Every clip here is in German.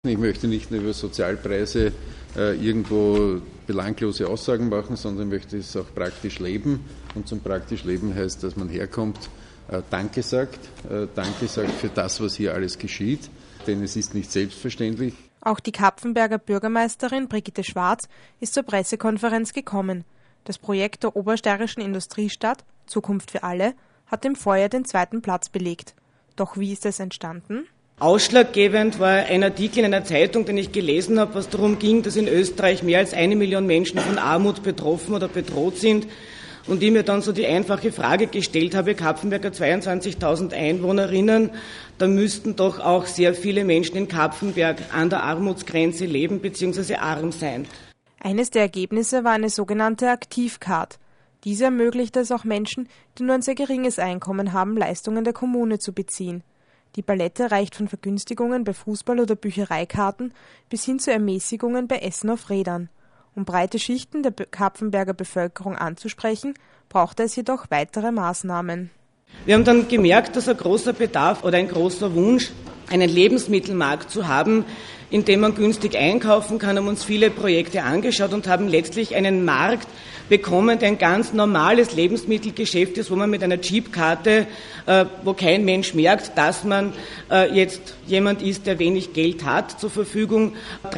Ich möchte nicht nur über Sozialpreise irgendwo belanglose Aussagen machen, sondern möchte es auch praktisch leben. Und zum praktisch Leben heißt, dass man herkommt, Danke sagt für das, was hier alles geschieht, denn es ist nicht selbstverständlich. Auch die Kapfenberger Bürgermeisterin Brigitte Schwarz ist zur Pressekonferenz gekommen. Das Projekt der Obersteirischen Industriestadt Zukunft für alle hat im Vorjahr den 2. Platz belegt. Doch wie ist es entstanden? Ausschlaggebend war ein Artikel in einer Zeitung, den ich gelesen habe, was darum ging, dass in Österreich mehr als 1 Million Menschen von Armut betroffen oder bedroht sind. Und ich mir dann so die einfache Frage gestellt habe, Kapfenberg hat 22.000 Einwohnerinnen, da müssten doch auch sehr viele Menschen in Kapfenberg an der Armutsgrenze leben bzw. arm sein. Eines der Ergebnisse war eine sogenannte Aktivcard. Diese ermöglicht es auch Menschen, die nur ein sehr geringes Einkommen haben, Leistungen der Kommune zu beziehen. Die Palette reicht von Vergünstigungen bei Fußball- oder Büchereikarten bis hin zu Ermäßigungen bei Essen auf Rädern. Um breite Schichten der Kapfenberger Bevölkerung anzusprechen, brauchte es jedoch weitere Maßnahmen. Wir haben dann gemerkt, dass ein großer Bedarf oder ein großer Wunsch, einen Lebensmittelmarkt zu haben, in dem man günstig einkaufen kann, haben uns viele Projekte angeschaut und haben letztlich einen Markt bekommen, der ein ganz normales Lebensmittelgeschäft ist, wo man mit einer Chipkarte, wo kein Mensch merkt, dass man jetzt jemand ist, der wenig Geld hat, zur Verfügung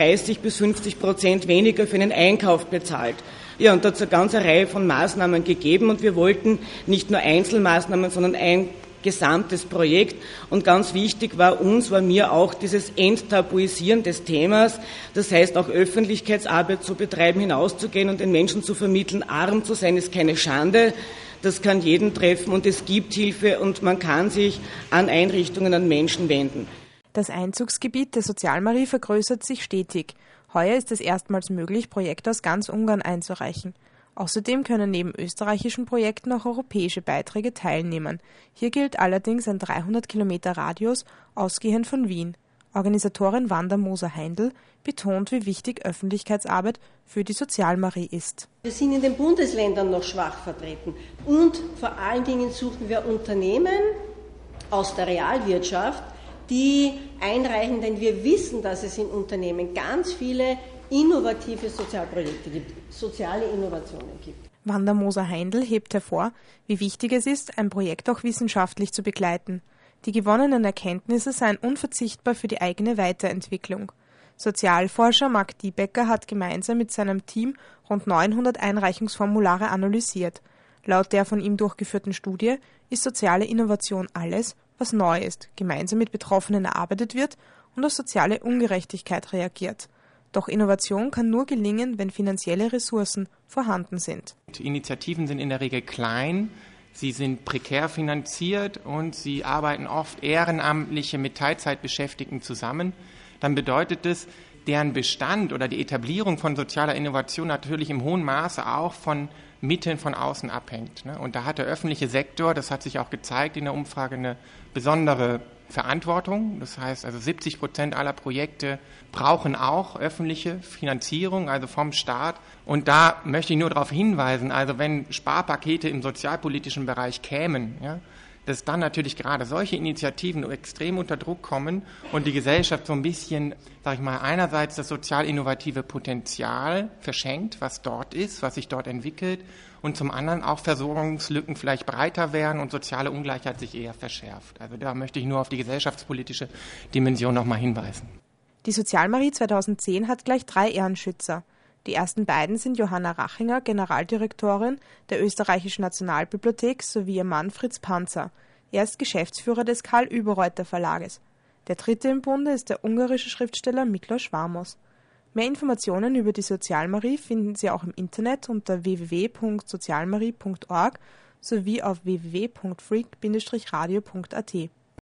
30-50% weniger für einen Einkauf bezahlt. Ja, und da hat es eine ganze Reihe von Maßnahmen gegeben und wir wollten nicht nur Einzelmaßnahmen, sondern ein gesamtes Projekt. Und ganz wichtig war mir auch dieses Enttabuisieren des Themas. Das heißt, auch Öffentlichkeitsarbeit zu betreiben, hinauszugehen und den Menschen zu vermitteln, arm zu sein ist keine Schande. Das kann jeden treffen und es gibt Hilfe und man kann sich an Einrichtungen, an Menschen wenden. Das Einzugsgebiet der Sozialmarie vergrößert sich stetig. Heuer ist es erstmals möglich, Projekte aus ganz Ungarn einzureichen. Außerdem können neben österreichischen Projekten auch europäische Beiträge teilnehmen. Hier gilt allerdings ein 300 Kilometer Radius, ausgehend von Wien. Organisatorin Wanda Moser-Heindl betont, wie wichtig Öffentlichkeitsarbeit für die Sozialmarie ist. Wir sind in den Bundesländern noch schwach vertreten und vor allen Dingen suchen wir Unternehmen aus der Realwirtschaft, die einreichen, denn wir wissen, dass es in Unternehmen ganz viele innovative Sozialprojekte gibt, soziale Innovationen gibt. Wanda Moser-Heindl hebt hervor, wie wichtig es ist, ein Projekt auch wissenschaftlich zu begleiten. Die gewonnenen Erkenntnisse seien unverzichtbar für die eigene Weiterentwicklung. Sozialforscher Marc Diebecker hat gemeinsam mit seinem Team rund 900 Einreichungsformulare analysiert. Laut der von ihm durchgeführten Studie ist soziale Innovation alles, was neu ist, gemeinsam mit Betroffenen erarbeitet wird und auf soziale Ungerechtigkeit reagiert. Doch Innovation kann nur gelingen, wenn finanzielle Ressourcen vorhanden sind. Die Initiativen sind in der Regel klein, sie sind prekär finanziert und sie arbeiten oft Ehrenamtliche mit Teilzeitbeschäftigten zusammen. Dann bedeutet es, deren Bestand oder die Etablierung von sozialer Innovation natürlich im hohen Maße auch von Mitteln von außen abhängt. Und da hat der öffentliche Sektor, das hat sich auch gezeigt in der Umfrage, eine besondere Verantwortung. Das heißt, also 70% aller Projekte brauchen auch öffentliche Finanzierung, also vom Staat. Und da möchte ich nur darauf hinweisen, also wenn Sparpakete im sozialpolitischen Bereich kämen, ja, dass dann natürlich gerade solche Initiativen extrem unter Druck kommen und die Gesellschaft so ein bisschen, sag ich mal, einerseits das sozial innovative Potenzial verschenkt, was dort ist, was sich dort entwickelt, und zum anderen auch Versorgungslücken vielleicht breiter werden und soziale Ungleichheit sich eher verschärft. Also da möchte ich nur auf die gesellschaftspolitische Dimension nochmal hinweisen. Die Sozialmarie 2010 hat gleich 3 Ehrenschützer. Die ersten beiden sind Johanna Rachinger, Generaldirektorin der Österreichischen Nationalbibliothek, sowie ihr Mann Fritz Panzer. Er ist Geschäftsführer des Karl Überreuter Verlages. Der dritte im Bunde ist der ungarische Schriftsteller Miklos Varmos. Mehr Informationen über die Sozialmarie finden Sie auch im Internet unter www.sozialmarie.org sowie auf www.freak-radio.at.